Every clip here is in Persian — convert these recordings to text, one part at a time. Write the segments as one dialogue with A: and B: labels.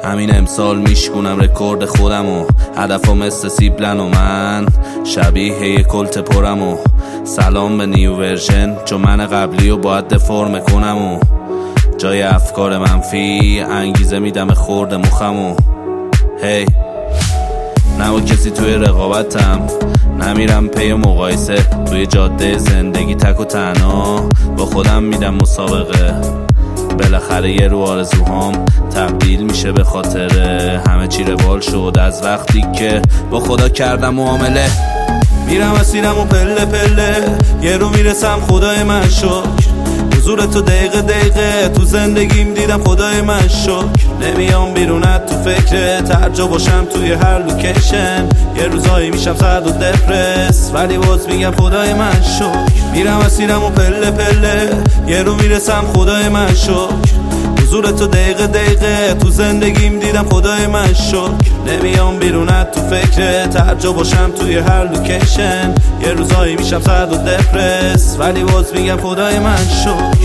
A: همین امسال میشکونم رکورد خودمو، هدفم مثل سیبلن و من شبیه یه کلت پرم و سلام به نیو ورژن، چون من قبلی و باید دفرم کنم و جای افکار منفی انگیزه میدم خورد مخمو. هی نه با کسی توی رقابتم، نمیرم پی مقایسه توی جاده زندگی تک و تنها با خودم میدم مسابقه. بالاخره یه رو آرزوهام تبدیل میشه به خاطره، همه چی روال شد از وقتی که با خدا کردم معامله. میرم اسیرم و پله پله یه رو میرسم، خدای من شکر حضور تو دقیقه دقیقه تو زندگیم دیدم، خدای من شکر نمیام بیرونت تو فکرت، هر جا باشم توی هر لوکیشن یه روزایی میشم سرد و دپرس، ولی باز میگم خدای من شکر. میرم اسیرم و پله پله یه رو میرسم، خدای من شکر حضور تو دقیقه دقیقه تو زندگیم دیدم، خدای من شکر نمیام بیرونت تو فکرت، هر جا باشم توی هر لوکیشن یه روزایی میشم سرد و دپرس، ولی باز میگم خدای من شکر.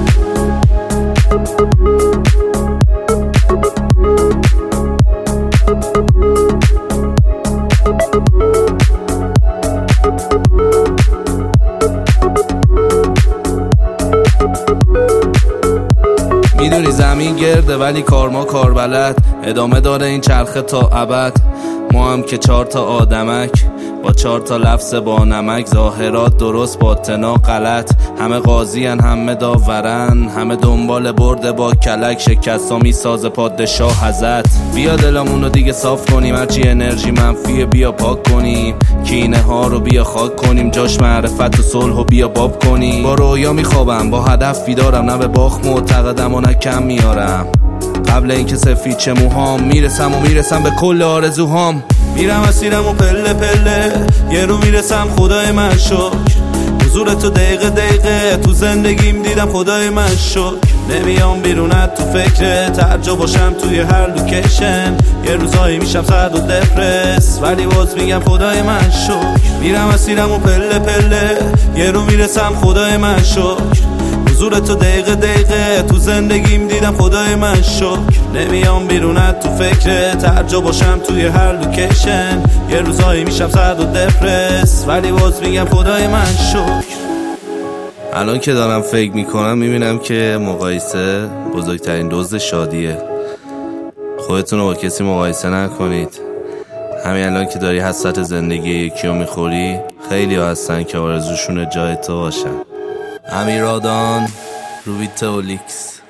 A: میدونی زمین گرده ولی کار ما کار بلد، ادامه داره این چرخه تا ابد. ما هم که 4 تا آدمک با 4 تا لفظ با نمک، ظاهرات درست باطنا غلط، همه قاضین همه داورن، همه دنبال برده با کلک، شکستا میسازه پادشاه حضرت. بیا دلمونو دیگه صاف کنیم، هرچی انرژی منفیه بیا پاک کنیم، کینه ها رو بیا خاک کنیم، جاش معرفت و صلح و بیا باب کنیم. با رویا میخوابم با هدف بیدارم، نه به باخت معتقدم و نه کم میارم، قبل اینکه سفید چه موهام میرسم به کل آرزوهام. میرم اسیرم و پله پله یه رو میرسم، خدای من شکر حضور تو دقیقه دقیقه تو زندگیم دیدم، خدای من شکر نمیام بیرونت تو فکرت، هر جا باشم توی هر لوکیشن یه روزایی میشم سرد و دپرس، ولی باز میگم خدای من شکر. میرم اسیرم و پله پله یه رو میرسم، خدای من شکر حضور تو دقیقه دقیقه تو زندگیم دیدم، خدای من شکر نمیام بیرونت تو فکرت، هر جا باشم توی هر لوکیشن یه روزایی میشم سرد و دپرس، ولی باز میگم خدای من شکر. الان که دارم فکر میکنم میبینم که مقایسه بزرگترین دزد شادیه. خودتون رو با کسی مقایسه نکنید. همین الان که داری حسرت زندگی یکی رو میخوری، خیلی ها هستن که آرزوشون جای تو باشن. امیرادان روبیتولیکس.